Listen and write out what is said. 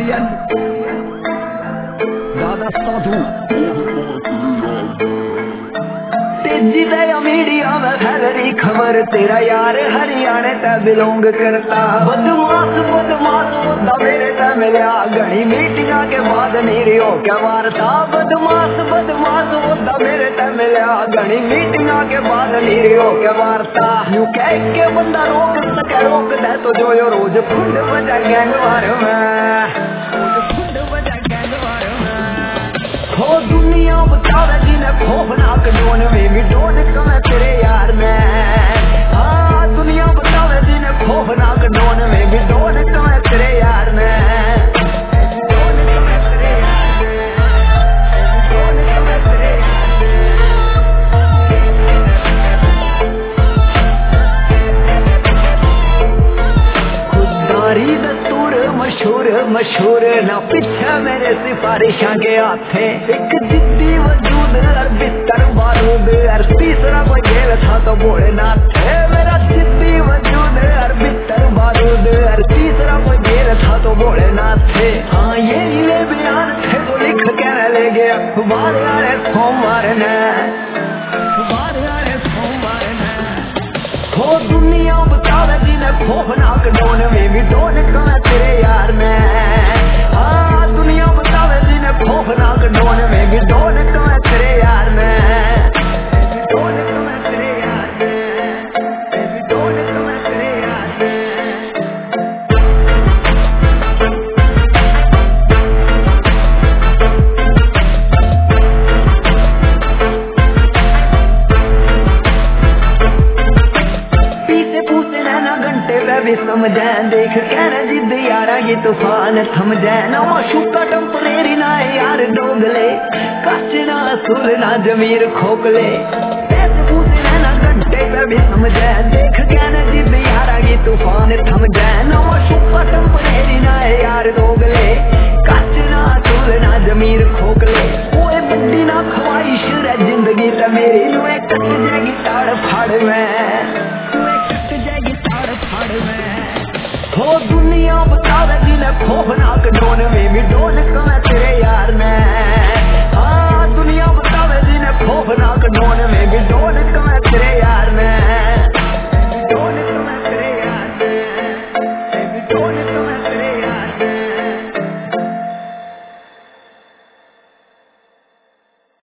Alien दादा साधु तेजी दया media में फैलरी खबर तेरा यार हरियाणा ते बिलोंग करता। बदमाश बदमाश होता मेरे ते मिलया घनी मीटिंगा के बाद नहीं रियो क्या वार्ता। बदमाश बदमाश होता मेरे ते मिलया घनी मीटिंगा के बाद नहीं रियो क्या वार्ता। यूं कह के बंदा रोक सके रोक दे तो जो यो रोज फुंड बजा गैंगवार में हो दुनिया बतावे जिन्हें खौफनाक जोन में भी डोन कमे तेरे यार में। हाँ दुनिया बतावे जिन्हें खौफनाक जोन में भी डोन कमे तेरे यार में। खुददारी दस्तूर मशहूर मशहूर ना पीछे मेरे सिफारिशां के हाथे। एक जिद्दी वजूद और बिस्तर बारूद और तीसरा कोई खेल था तो भोलेनाथ है। मेरा जिद्दी वजूद और बिस्तर बारूद और तीसरा कोई खेल था तो भोलेनाथ है। हाँ ये नीले बयान थे तो लिख कहने ले गया अखबार यारे सोमवार ने अखबार यारे सोमवार ने। हो दुनिया बतावे जिन्हें खौफनाक डोन में भी डोन कमे तेरे यार में। हाँ दुनिया बतावे जिन्हें खौफनाक डोन में भी डोन कमे तेरे यार में। डोन कमे तेरे यार में डोन कमे तेरे यार में। भी समझे देख कहना जिद यारा ये तूफान थम जाए ना माशूका टेम्परेरी ना यार डोगले कचना सुर ना जमीर खोखले। पैसे पूछे ना घंटे पे भी समझे देख कहना जिद यारा ये तूफान थम जाए ना माशूका टेम्परेरी ना यार डोगले कचना सुर ना जमीर खोखले। कोई बड्डी ना ख्वाहिश रे जिंदगी ते मेरी नुए कट जाएगी ताड़ फाड़ में हो दुनिया बतावे जिन्हें खौफनाक डोन में भी डोन कमे तेरे यार में। हाँ दुनिया बतावे जिन्हें खौफनाक डोन में